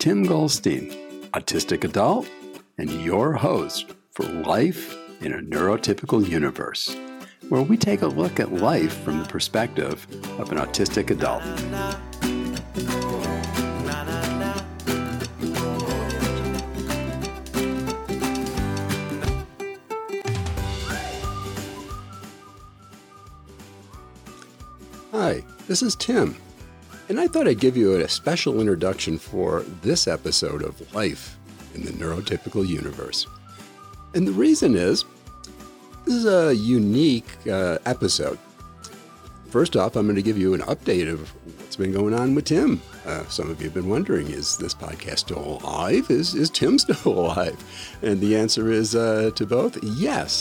Tim Goldstein, autistic adult, and your host for Life in a Neurotypical Universe, where we take a look at life from the perspective of an autistic adult. Hi, this is Tim, and I thought I'd give you a special introduction for this episode of Life in the Neurotypical Universe. And the reason is, this is a unique episode. First off, I'm going to give you an update of what's been going on with Tim. Some of you have been wondering, is this podcast still alive? Is Tim still alive? And the answer is to both, yes.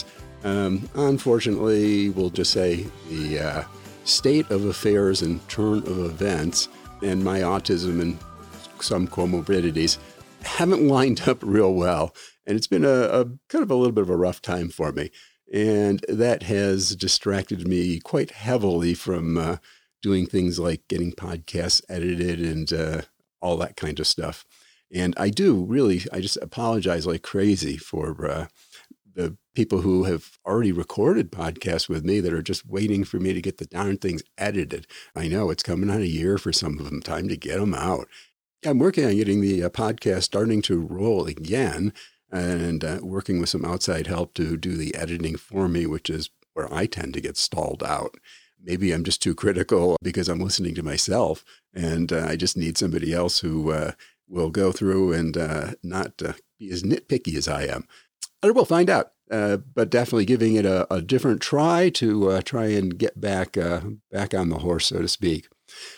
Unfortunately, we'll just say the state of affairs and turn of events and my autism and some comorbidities haven't lined up real well. And it's been a kind of a little bit of a rough time for me. And that has distracted me quite heavily from doing things like getting podcasts edited and all that kind of stuff. And I just apologize like crazy for the people who have already recorded podcasts with me that are just waiting for me to get the darn things edited. I know it's coming on a year for some of them, time to get them out. I'm working on getting the podcast starting to roll again and working with some outside help to do the editing for me, which is where I tend to get stalled out. Maybe I'm just too critical because I'm listening to myself and I just need somebody else who will go through and not be as nitpicky as I am. I will find out, but definitely giving it a different try to try and get back on the horse, so to speak.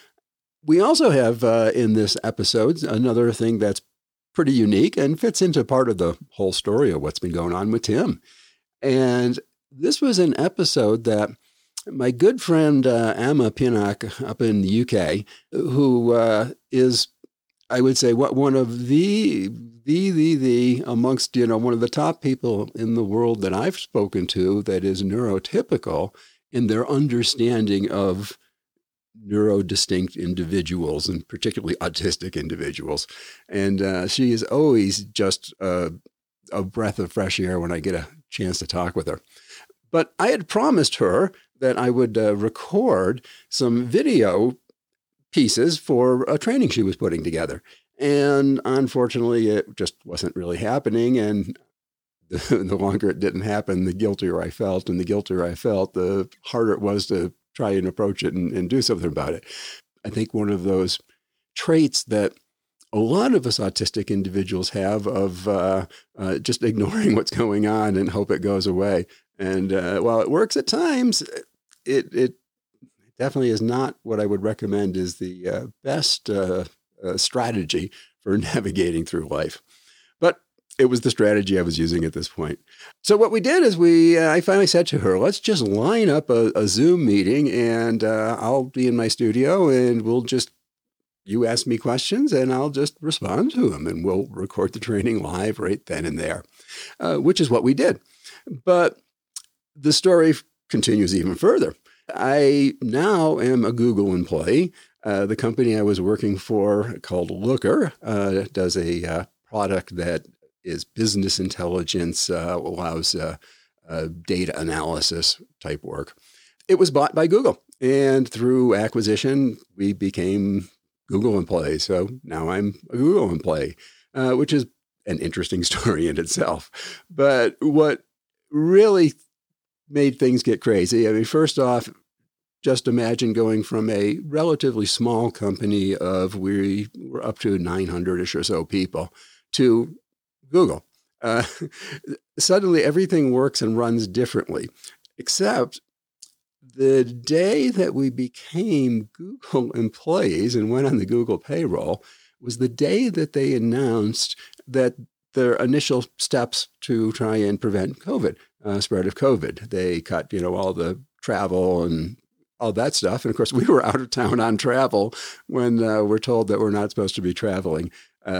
We also have in this episode another thing that's pretty unique and fits into part of the whole story of what's been going on with Tim. And this was an episode that my good friend Amma Pinnock up in the UK, who is, I would say, one of the amongst, one of the top people in the world that I've spoken to that is neurotypical in their understanding of neurodistinct individuals and particularly autistic individuals. And she is always just a breath of fresh air when I get a chance to talk with her. But I had promised her that I would record some video pieces for a training she was putting together. And unfortunately, it just wasn't really happening. And the longer it didn't happen, the guiltier I felt. And the guiltier I felt, the harder it was to try and approach it and do something about it. I think one of those traits that a lot of us autistic individuals have of just ignoring what's going on and hope it goes away. And while it works at times, it definitely is not what I would recommend is the best strategy for navigating through life. But it was the strategy I was using at this point. So what we did is I finally said to her, let's just line up a Zoom meeting and I'll be in my studio and you ask me questions and I'll just respond to them and we'll record the training live right then and there, which is what we did. But the story continues even further. I now am a Google employee. The company I was working for called Looker does a product that is business intelligence, allows data analysis type work. It was bought by Google, and through acquisition, we became Google employees. So now I'm a Google employee, which is an interesting story in itself. But what really made things get crazy, I mean, first off, just imagine going from a relatively small company of we were up to 900-ish or so people to Google. Suddenly everything works and runs differently, except the day that we became Google employees and went on the Google payroll was the day that they announced that their initial steps to try and prevent COVID, spread of COVID. They cut, all the travel and all that stuff. And of course, we were out of town on travel when we're told that we're not supposed to be traveling.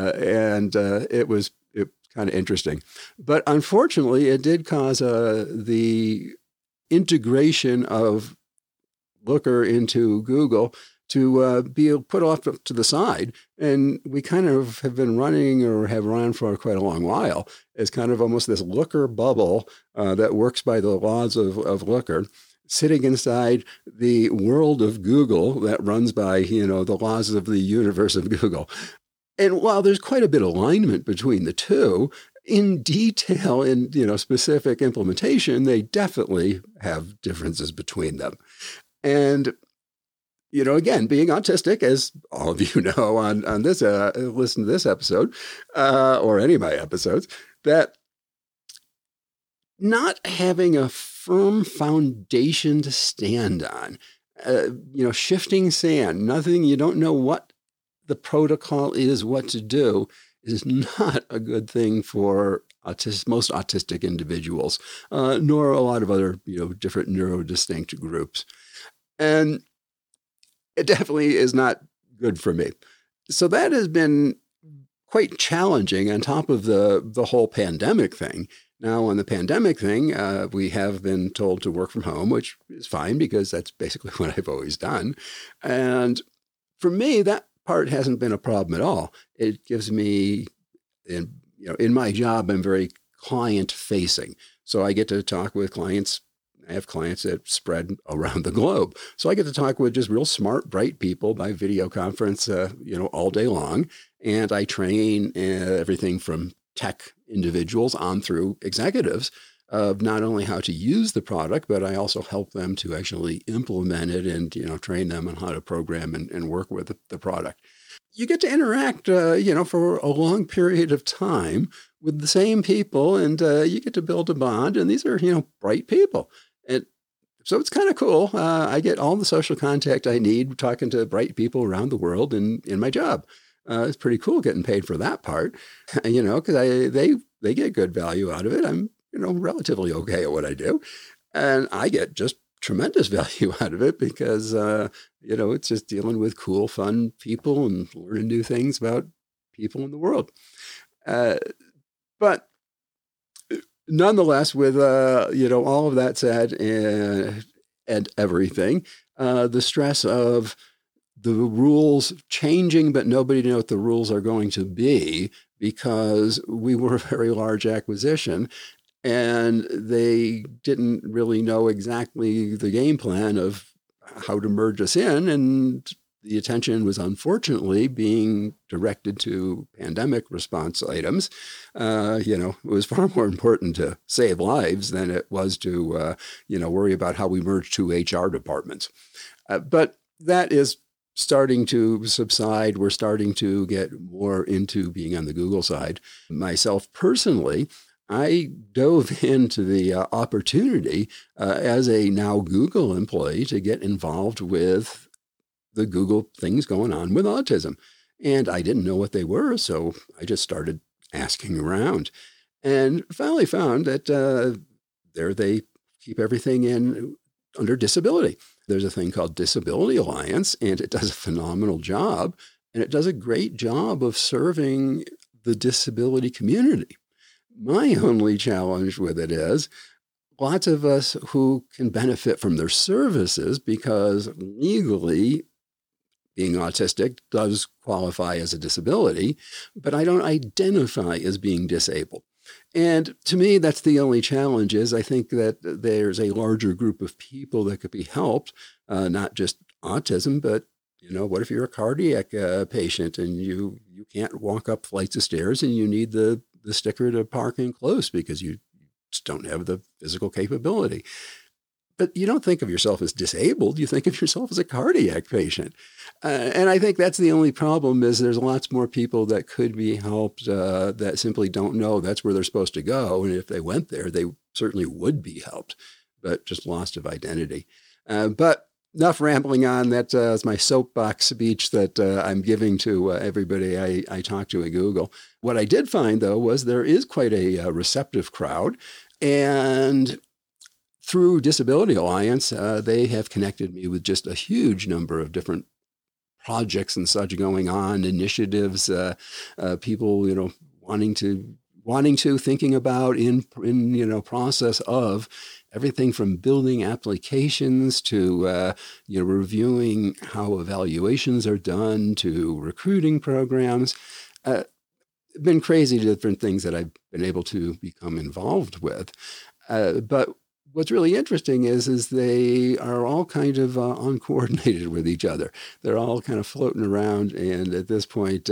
It was kind of interesting. But unfortunately, it did cause the integration of Looker into Google to be put off to the side. And we kind of have been running or have run for quite a long while as kind of almost this Looker bubble that works by the laws of Looker, sitting inside the world of Google that runs by, the laws of the universe of Google. And while there's quite a bit of alignment between the two, in detail, in specific implementation, they definitely have differences between them. And again, being autistic, as all of you know on this, listen to this episode, or any of my episodes, that not having a firm foundation to stand on, shifting sand, nothing, you don't know what the protocol is, what to do, is not a good thing for most autistic individuals, nor a lot of other, different neurodistinct groups. And it definitely is not good for me. So that has been quite challenging on top of the whole pandemic thing. Now, on the pandemic thing, we have been told to work from home, which is fine because that's basically what I've always done. And for me, that part hasn't been a problem at all. It gives me, in my job, I'm very client facing. So I get to talk with clients. I have clients that spread around the globe. So I get to talk with just real smart, bright people by video conference, all day long. And I train everything from tech individuals on through executives of not only how to use the product, but I also help them to actually implement it and, train them on how to program and work with the product. You get to interact, for a long period of time with the same people, and you get to build a bond. And these are, bright people. And so it's kind of cool. I get all the social contact I need talking to bright people around the world in my job. It's pretty cool getting paid for that part, because they get good value out of it. I'm, relatively okay at what I do. And I get just tremendous value out of it because, it's just dealing with cool, fun people and learning new things about people in the world. But nonetheless, with, all of that said and everything, the stress of the rules changing, but nobody knows what the rules are going to be because we were a very large acquisition and they didn't really know exactly the game plan of how to merge us in. And the attention was unfortunately being directed to pandemic response items. It was far more important to save lives than it was to, worry about how we merge two HR departments. But that is starting to subside. We're starting to get more into being on the Google side. Myself personally, I dove into the opportunity as a now Google employee to get involved with the Google things going on with autism. And I didn't know what they were, so I just started asking around and finally found that there they keep everything in under disability. There's a thing called Disability Alliance, and it does a phenomenal job, and it does a great job of serving the disability community. My only challenge with it is lots of us who can benefit from their services because legally being autistic does qualify as a disability, but I don't identify as being disabled. And to me, that's the only challenge is I think that there's a larger group of people that could be helped, not just autism, but, what if you're a cardiac patient and you can't walk up flights of stairs and you need the sticker to park in close because you just don't have the physical capability. But you don't think of yourself as disabled. You think of yourself as a cardiac patient. And I think that's the only problem is there's lots more people that could be helped that simply don't know that's where they're supposed to go. And if they went there, they certainly would be helped, but just lost of identity. But enough rambling on. That is my soapbox speech that I'm giving to everybody I talk to at Google. What I did find, though, was there is quite a receptive crowd. And through Disability Alliance, they have connected me with just a huge number of different projects and such going on, initiatives, people, wanting to thinking about in process of everything from building applications to reviewing how evaluations are done to recruiting programs. Been crazy different things that I've been able to become involved with. But what's really interesting is they are all kind of uncoordinated with each other. They're all kind of floating around, and at this point,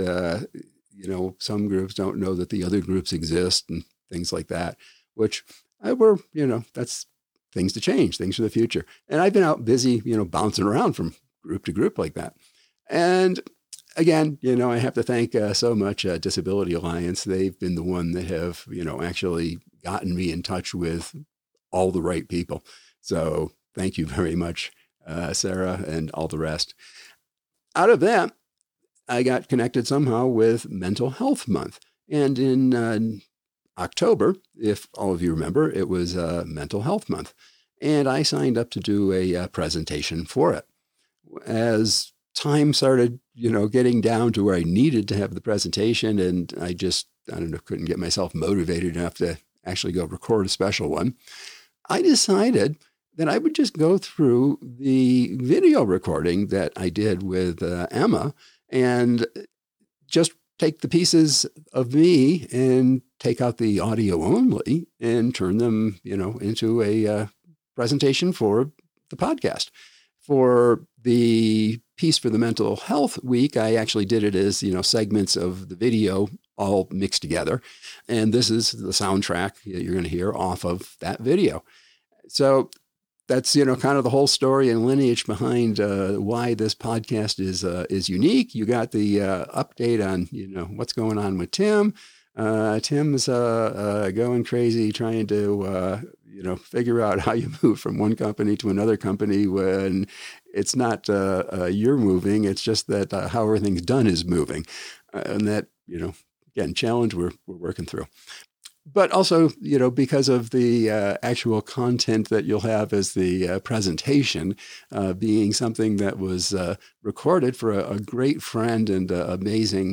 some groups don't know that the other groups exist and things like that, which that's things to change, things for the future. And I've been out busy, bouncing around from group to group like that. And again, I have to thank so much Disability Alliance. They've been the one that have, actually gotten me in touch with all the right people. So thank you very much, Sarah, and all the rest. Out of that, I got connected somehow with Mental Health Month. And in October, if all of you remember, it was Mental Health Month. And I signed up to do a presentation for it. As time started, getting down to where I needed to have the presentation, and I couldn't get myself motivated enough to actually go record a special one, I decided that I would just go through the video recording that I did with Emma and just take the pieces of me and take out the audio only and turn them, into a presentation for the podcast. For the piece for the Mental Health Week, I actually did it as, segments of the video all mixed together. And this is the soundtrack that you're going to hear off of that video. So that's, kind of the whole story and lineage behind why this podcast is unique. You got the update on, what's going on with Tim. Tim's going crazy trying to, figure out how you move from one company to another company when it's not you're moving. It's just that how everything's done is moving. And that, again, challenge we're working through. But also, because of the actual content that you'll have as the presentation, being something that was recorded for a great friend and amazing,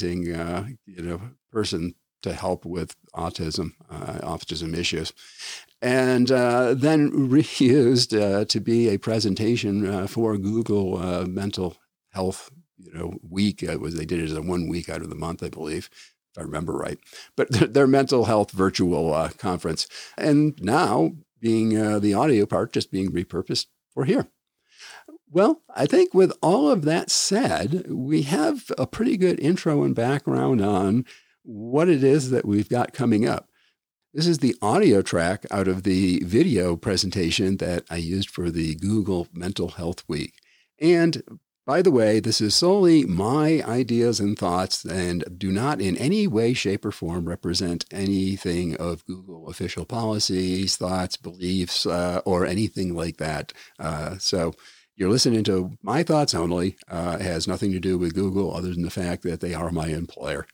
person to help with autism issues. And then reused to be a presentation for Google Mental Health, Week. They did it as a 1 week out of the month, I believe, if I remember right. But their mental health virtual conference. And now being the audio part just being repurposed for here. Well, I think with all of that said, we have a pretty good intro and background on what it is that we've got coming up. This is the audio track out of the video presentation that I used for the Google Mental Health Week. And by the way, this is solely my ideas and thoughts and do not in any way, shape, or form represent anything of Google official policies, thoughts, beliefs, or anything like that. So you're listening to my thoughts only. It has nothing to do with Google other than the fact that they are my employer.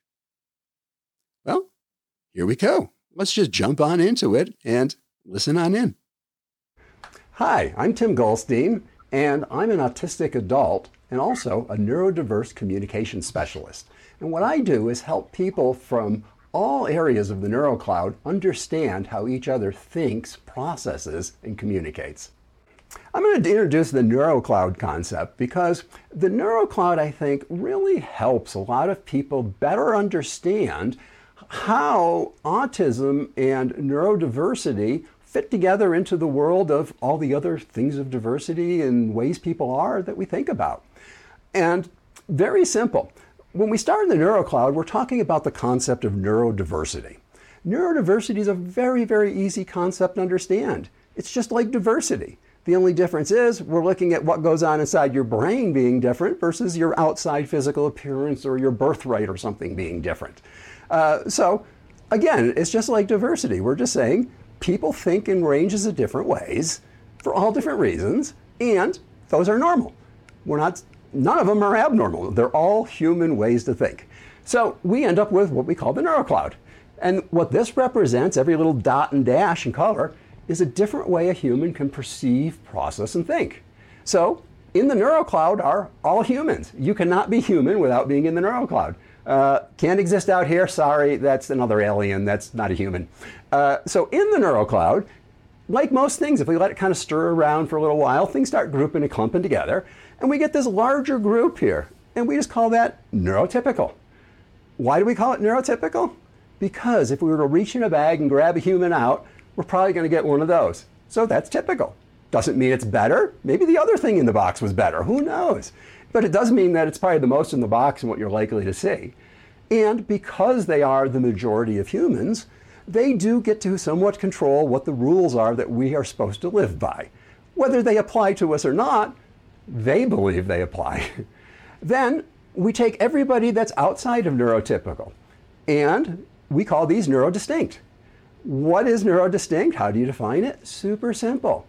Well, here we go. Let's just jump on into it and listen on in. Hi, I'm Tim Goldstein, and I'm an autistic adult and also a neurodiverse communication specialist. And what I do is help people from all areas of the NeuroCloud understand how each other thinks, processes, and communicates. I'm going to introduce the NeuroCloud concept because the NeuroCloud, I think, really helps a lot of people better understand how autism and neurodiversity fit together into the world of all the other things of diversity and ways people are that we think about. And very simple. When we start in the NeuroCloud, we're talking about the concept of neurodiversity. Neurodiversity is a very, very easy concept to understand. It's just like diversity. The only difference is we're looking at what goes on inside your brain being different versus your outside physical appearance or your birthright or something being different. So again, it's just like diversity. We're just saying people think in ranges of different ways for all different reasons, and those are normal. None of them are abnormal. They're all human ways to think. So we end up with what we call the NeuroCloud. And what this represents, every little dot and dash in color, is a different way a human can perceive, process, and think. So in the NeuroCloud are all humans. You cannot be human without being in the NeuroCloud. Can't exist out here. Sorry, that's another alien. That's not a human. So in the neurocloud, like most things, if we let it kind of stir around for a little while, things start grouping and clumping together, and we get this larger group here, and we just call that neurotypical. Why do we call it neurotypical? Because if we were to reach in a bag and grab a human out, we're probably going to get one of those. So that's typical. Doesn't mean it's better. Maybe the other thing in the box was better. Who knows? But it does mean that it's probably the most in the box and what you're likely to see. And because they are the majority of humans, they do get to somewhat control what the rules are that we are supposed to live by. Whether they apply to us or not, they believe they apply. Then we take everybody that's outside of neurotypical, and we call these neurodistinct. What is neurodistinct? How do you define it? Super simple.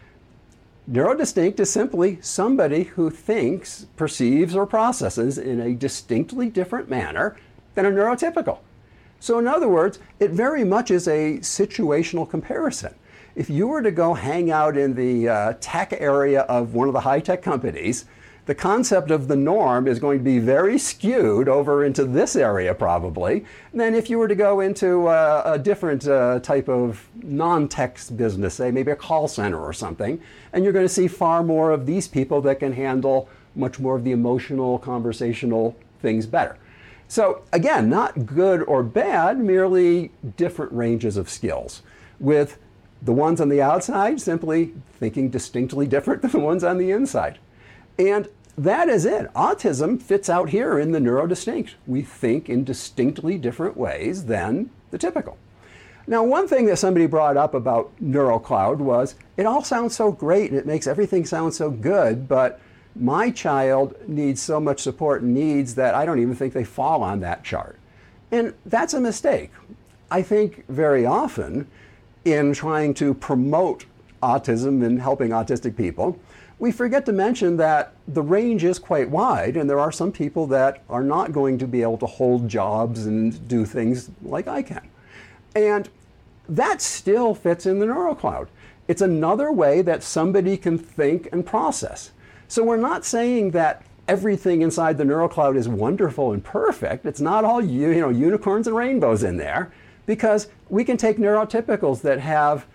Neurodistinct is simply somebody who thinks, perceives, or processes in a distinctly different manner than a neurotypical. So in other words, it very much is a situational comparison. If you were to go hang out in the tech area of one of the high-tech companies, the concept of the norm is going to be very skewed over into this area probably than if you were to go into a different type of non-tech business, say maybe a call center or something, and you're going to see far more of these people that can handle much more of the emotional, conversational things better. So again, not good or bad, merely different ranges of skills, with the ones on the outside simply thinking distinctly different than the ones on the inside. And that is it. Autism fits out here in the neurodistinct. We think in distinctly different ways than the typical. Now, one thing that somebody brought up about NeuroCloud was, it all sounds so great and it makes everything sound so good, but my child needs so much support and needs that I don't even think they fall on that chart. And that's a mistake. I think very often in trying to promote autism and helping autistic people, we forget to mention that the range is quite wide, and there are some people that are not going to be able to hold jobs and do things like I can. And that still fits in the NeuroCloud. It's another way that somebody can think and process. So we're not saying that everything inside the NeuroCloud is wonderful and perfect. It's not all unicorns and rainbows in there, because we can take neurotypicals that have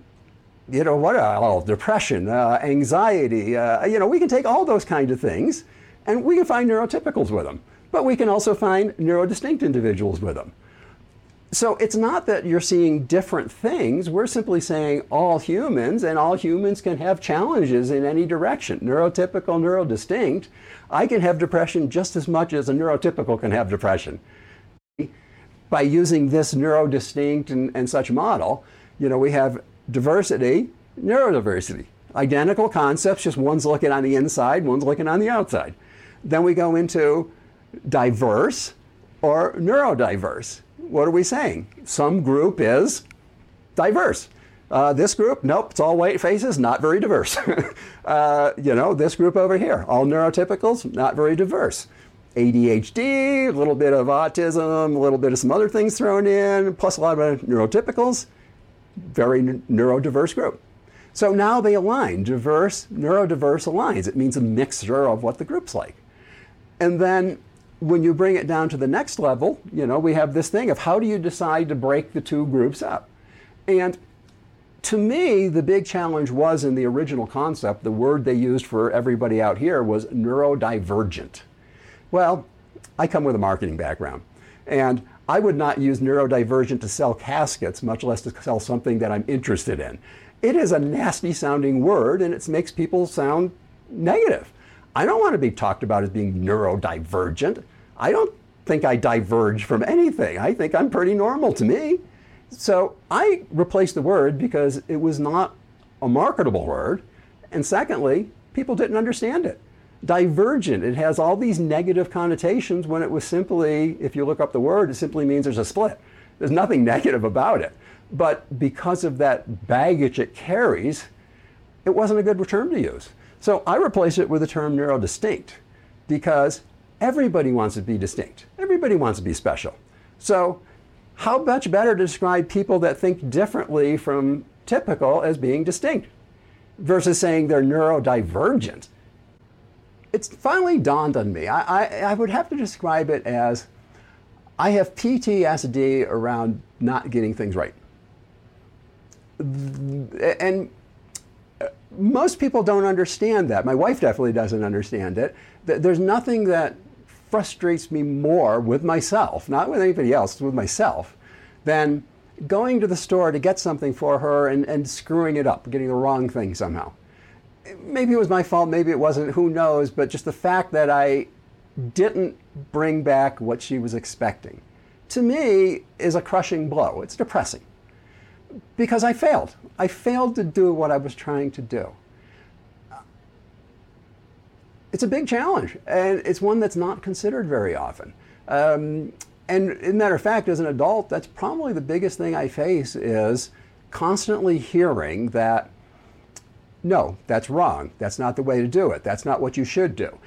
depression, anxiety, we can take all those kind of things and we can find neurotypicals with them, but we can also find neurodistinct individuals with them. So it's not that you're seeing different things, we're simply saying all humans, and all humans can have challenges in any direction. Neurotypical, neurodistinct, I can have depression just as much as a neurotypical can have depression. By using this neurodistinct and such model, we have diversity, neurodiversity. Identical concepts, just one's looking on the inside, one's looking on the outside. Then we go into diverse or neurodiverse. What are we saying? Some group is diverse. This group, nope, it's all white faces, not very diverse. This group over here, all neurotypicals, not very diverse. ADHD, a little bit of autism, a little bit of some other things thrown in, plus a lot of neurotypicals. Very neurodiverse group. So now they align. Diverse, neurodiverse aligns. It means a mixture of what the group's like. And then when you bring it down to the next level, we have this thing of how do you decide to break the two groups up? And to me, the big challenge was in the original concept, the word they used for everybody out here was neurodivergent. Well, I come with a marketing background, and I would not use neurodivergent to sell caskets, much less to sell something that I'm interested in. It is a nasty sounding word, and it makes people sound negative. I don't want to be talked about as being neurodivergent. I don't think I diverge from anything. I think I'm pretty normal to me. So I replaced the word because it was not a marketable word. And secondly, people didn't understand it. Divergent, it has all these negative connotations when it was simply, if you look up the word, it simply means there's a split. There's nothing negative about it. But because of that baggage it carries, it wasn't a good term to use. So I replaced it with the term neurodistinct, because everybody wants to be distinct. Everybody wants to be special. So how much better to describe people that think differently from typical as being distinct versus saying they're neurodivergent? It's finally dawned on me. I would have to describe it as I have PTSD around not getting things right. And most people don't understand that. My wife definitely doesn't understand it. There's nothing that frustrates me more with myself, not with anybody else, with myself, than going to the store to get something for her and screwing it up, getting the wrong thing somehow. Maybe it was my fault, maybe it wasn't, who knows, but just the fact that I didn't bring back what she was expecting, to me, is a crushing blow. It's depressing. Because I failed. I failed to do what I was trying to do. It's a big challenge, and it's one that's not considered very often. And as a matter of fact, as an adult, that's probably the biggest thing I face, is constantly hearing that, no, that's wrong. That's not the way to do it. That's not what you should do.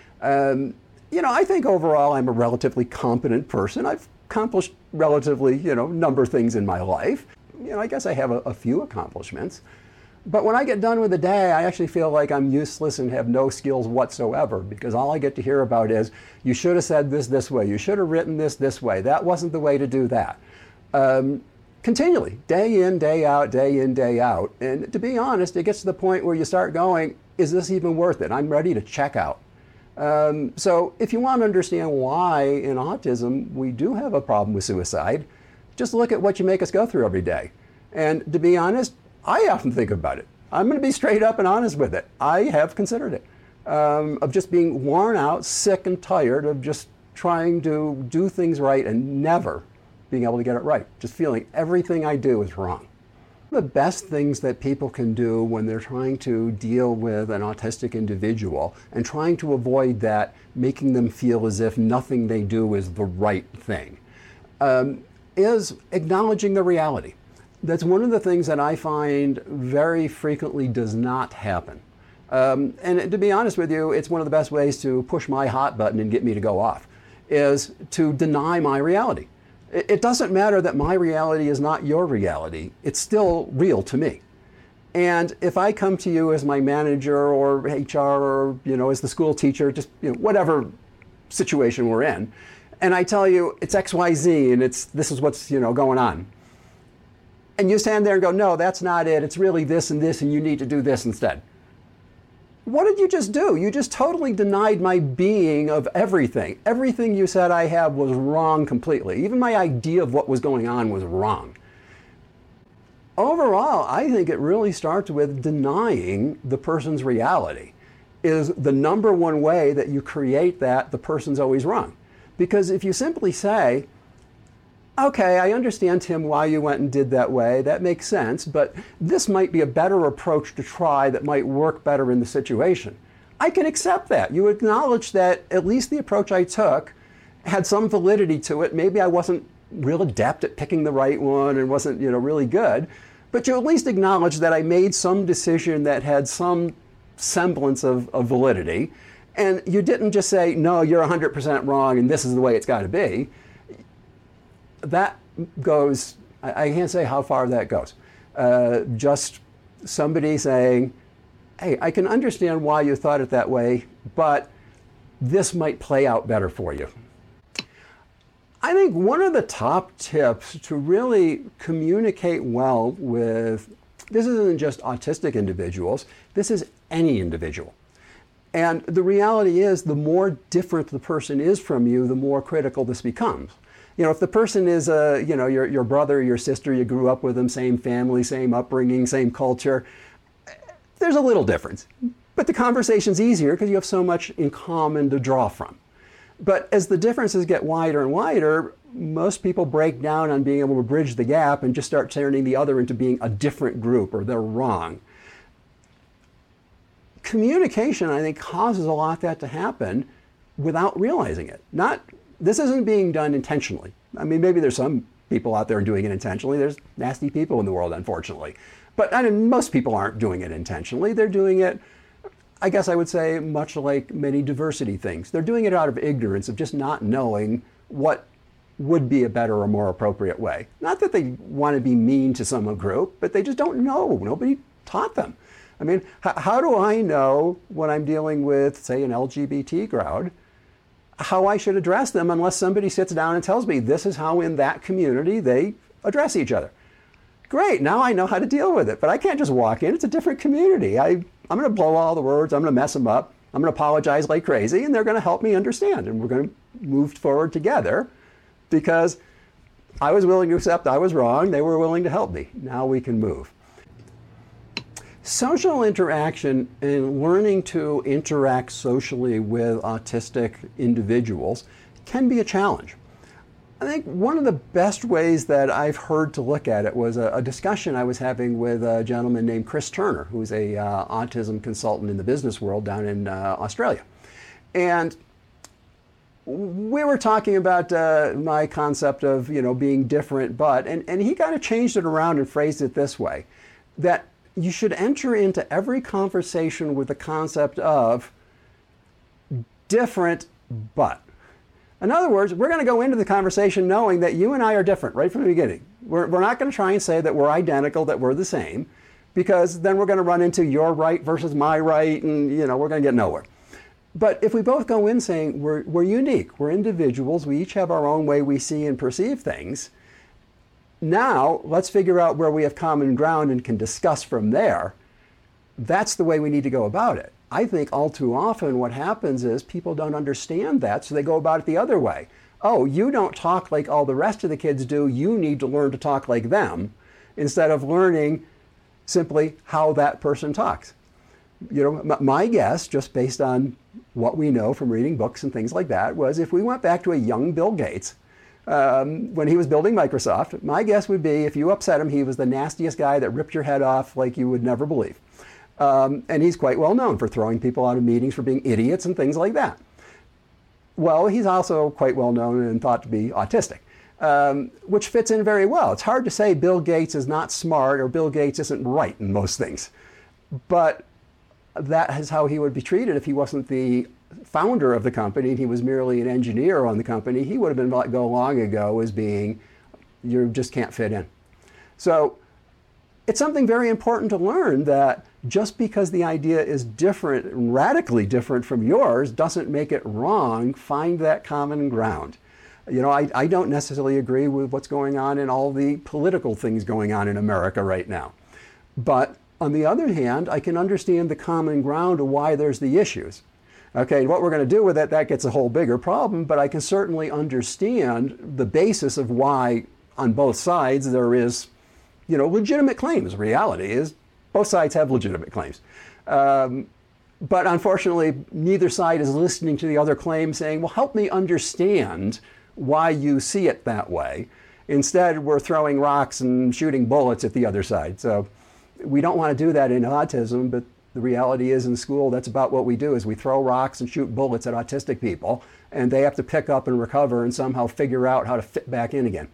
I think overall I'm a relatively competent person. I've accomplished relatively, number of things in my life. I guess I have a few accomplishments. But when I get done with the day, I actually feel like I'm useless and have no skills whatsoever, because all I get to hear about is, you should have said this way, you should have written this way, that wasn't the way to do that. Continually, day in, day out, day in, day out. And to be honest, it gets to the point where you start going, is this even worth it? I'm ready to check out. So if you want to understand why in autism we do have a problem with suicide, just look at what you make us go through every day. And to be honest, I often think about it. I'm going to be straight up and honest with it. I have considered it, of just being worn out, sick and tired of just trying to do things right and never being able to get it right. Just feeling everything I do is wrong. The best things that people can do when they're trying to deal with an autistic individual and trying to avoid that making them feel as if nothing they do is the right thing, is acknowledging the reality. That's one of the things that I find very frequently does not happen. And to be honest with you, it's one of the best ways to push my hot button and get me to go off, is to deny my reality. It doesn't matter that my reality is not your reality. It's still real to me. And if I come to you as my manager or HR or, as the school teacher, just, whatever situation we're in, and I tell you it's XYZ and this is what's, going on. And you stand there and go, no, that's not it. It's really this and this, and you need to do this instead. What did you just do? You just totally denied my being of everything. Everything you said I have was wrong completely. Even my idea of what was going on was wrong. Overall, I think it really starts with denying the person's reality is the number one way that you create that the person's always wrong. Because if you simply say, okay, I understand, Tim, why you went and did that way. That makes sense, but this might be a better approach to try that might work better in the situation. I can accept that. You acknowledge that at least the approach I took had some validity to it. Maybe I wasn't real adept at picking the right one and wasn't, really good, but you at least acknowledge that I made some decision that had some semblance of validity, and you didn't just say, no, you're 100% wrong and this is the way it's got to be. That goes, I can't say how far that goes. Just somebody saying, hey, I can understand why you thought it that way, but this might play out better for you. I think one of the top tips to really communicate well with, this isn't just autistic individuals, this is any individual. And the reality is, the more different the person is from you, the more critical this becomes. If the person is, your brother, your sister, you grew up with them, same family, same upbringing, same culture, there's a little difference. But the conversation's easier because you have so much in common to draw from. But as the differences get wider and wider, most people break down on being able to bridge the gap and just start turning the other into being a different group or they're wrong. Communication, I think, causes a lot of that to happen without realizing it. This isn't being done intentionally. I mean, maybe there's some people out there doing it intentionally. There's nasty people in the world, unfortunately. But most people aren't doing it intentionally. They're doing it, I guess I would say, much like many diversity things. They're doing it out of ignorance, of just not knowing what would be a better or more appropriate way. Not that they want to be mean to some group, but they just don't know. Nobody taught them. I mean, how do I know when I'm dealing with, say, an LGBT crowd, how I should address them unless somebody sits down and tells me this is how in that community they address each other. Great, now I know how to deal with it, but I can't just walk in. It's a different community. I'm going to blow all the words. I'm going to mess them up. I'm going to apologize like crazy, and they're going to help me understand, and we're going to move forward together because I was willing to accept I was wrong. They were willing to help me. Now we can move. Social interaction and learning to interact socially with autistic individuals can be a challenge. I think one of the best ways that I've heard to look at it was a discussion I was having with a gentleman named Chris Turner, who's a autism consultant in the business world down in Australia. And we were talking about my concept of, being different, and he kind of changed it around and phrased it this way, that you should enter into every conversation with the concept of different but. In other words, we're going to go into the conversation knowing that you and I are different right from the beginning. We're not going to try and say that we're identical, that we're the same, because then we're going to run into your right versus my right, and we're going to get nowhere. But if we both go in saying we're unique, we're individuals, we each have our own way we see and perceive things, now let's figure out where we have common ground and can discuss from there. That's the way we need to go about it. I think all too often what happens is people don't understand that, so they go about it the other way. Oh, you don't talk like all the rest of the kids do, you need to learn to talk like them, instead of learning simply how that person talks. My guess, just based on what we know from reading books and things like that, was if we went back to a young Bill Gates, when he was building Microsoft, my guess would be if you upset him, he was the nastiest guy that ripped your head off like you would never believe. And he's quite well known for throwing people out of meetings for being idiots and things like that. Well, he's also quite well known and thought to be autistic, which fits in very well. It's hard to say Bill Gates is not smart or Bill Gates isn't right in most things. But that is how he would be treated if he wasn't the founder of the company and he was merely an engineer on the company. He would have been let go long ago as being, you just can't fit in. So it's something very important to learn that just because the idea is different, radically different from yours, doesn't make it wrong. Find that common ground. I don't necessarily agree with what's going on in all the political things going on in America right now. But on the other hand, I can understand the common ground of why there's the issues. Okay, what we're going to do with it, that gets a whole bigger problem, but I can certainly understand the basis of why on both sides there is, legitimate claims. Reality is both sides have legitimate claims. But unfortunately, neither side is listening to the other claim saying, well, help me understand why you see it that way. Instead, we're throwing rocks and shooting bullets at the other side. So we don't want to do that in autism, but the reality is in school, that's about what we do, is we throw rocks and shoot bullets at autistic people, and they have to pick up and recover and somehow figure out how to fit back in again.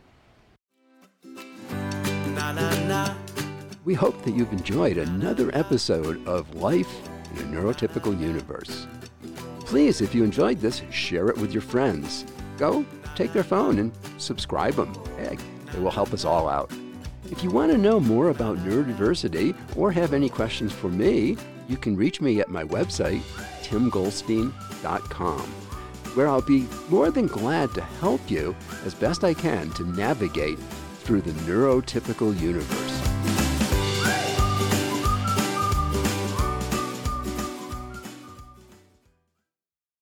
We hope that you've enjoyed another episode of Life in a Neurotypical Universe. Please, if you enjoyed this, share it with your friends. Go take their phone and subscribe them. It will help us all out. If you want to know more about neurodiversity or have any questions for me, you can reach me at my website, timgoldstein.com, where I'll be more than glad to help you as best I can to navigate through the neurotypical universe.